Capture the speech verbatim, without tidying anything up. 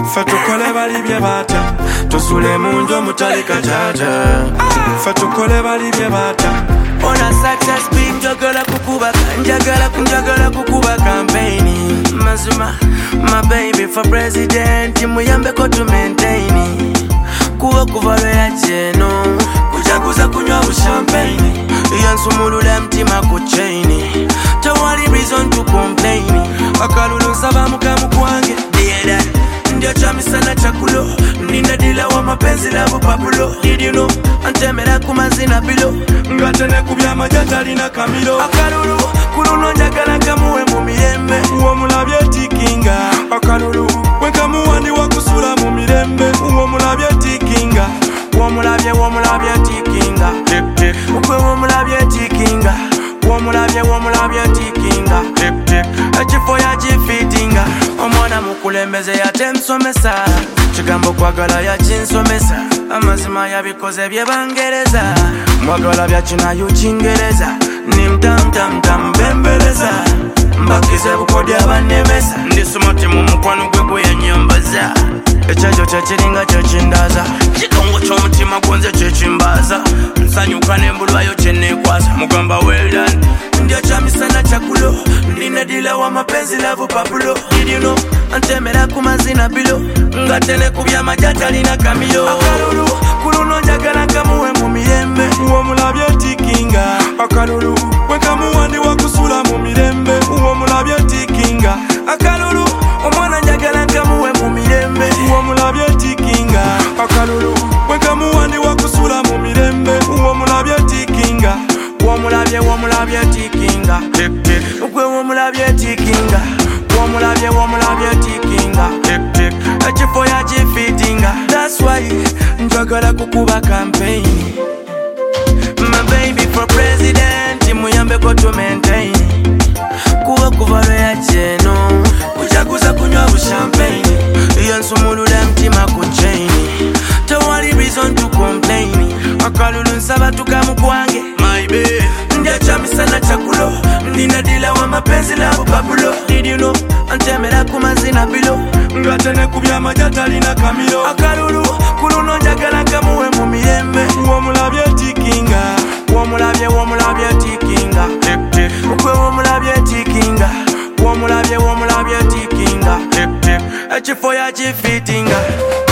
Ffe tukole bali bye bata tusule munjo mutalika jaja. Ffe tukole bali bye bata. On a success big njagala kukuba njagala kunjagala kukuba campaign. Mazuma my baby for president muyambeko to maintain. Kuwa kuvalo ya jeno kujaguza kunywa bu champagne. Yansumulula mtima ku chain. Tawali reason to complain. Akalulu nsaba mukamu kwange dear ndio chamisana chakulo. Nina dila wa mapenzi lavo pabulo. Did you know antemera kumazina bilo. Ngatene kubya majatali na kamilo. Akalulu kununo njagala kamuwe mu mirembe. Uwo mulabye tikinga. Akalulu wekamuwa ndi wakusula mu mirembe. Uwo mulabye tikinga. Uwo mulabye uwo mulabye tikinga. Tip tip. Ukwe uwo mulabye tikinga. Uwo mulabye uwo mulabye tikinga. Tip tip. Echifo ya jifitinga. Omwana mukulembeze yatemsomesa. Kigambo kwagala ya chinsomesa. Amazima yabikoze bye bangereza. Mwagala bya kinayo kingereza. Nimtam tam tam bembeleza. Mbakize bukodi abanemesa. Ndi smart mu mukwano gwe gwe yanyambaza. Echajo chachiringa chachindaza. Kikongo ky'omutima gwanze kyekimbaza. Nsanyuka nembulwayo kyennekwasa. Mugamba well done. Ndio chamisana chakulo. Ndine dila wa mapenzi lavo pabulo. Did you know antemera kumazina bilo. Ngatene kubya majatali na kamilo. Akalulu kununo njagala kamuwe mu mirembe. Uwo mulabye tikinga. Akalulu wekamuwa ndi wakusula mu mirembe. Uwo mulabye tikinga. Akalulu omwana njagala kamuwe mu mirembe. Uwo mulabye tikinga. Akalulu wekamuwa ndi wakusula mu mirembe. Uwo mulabye tikinga. Uwo mulabye uwo mulabye tikinga. Ukwe uwo mulabye tikinga. Uwo mulabye uwo mulabye tikinga. Echifo ya jifitinga. That's why njagala kukuba campaign. My baby for president muyambeko to maintain. Kuwa kuvalo ya jeno kujaguza kunywa bu champagne. Yansumulula mtima ku chain. Tawali reason to complain. Akalulu nsaba tukamu kwange my baby. Ndia chamisana chakulo. Nina dila wa mapenzi lavo pabulo. Did you know antemera kumazina bilo. Ngatene kubya majatali na kamilo. Akalulu kununo njagala kamuwe mu mirembe. Uwo mulabye tikinga. Uwo mulabye uwo mulabye tikinga. Ukwe uwo mulabye tikinga. Uwo mulabye uwo mulabye tikinga. Echifo ya jifitinga.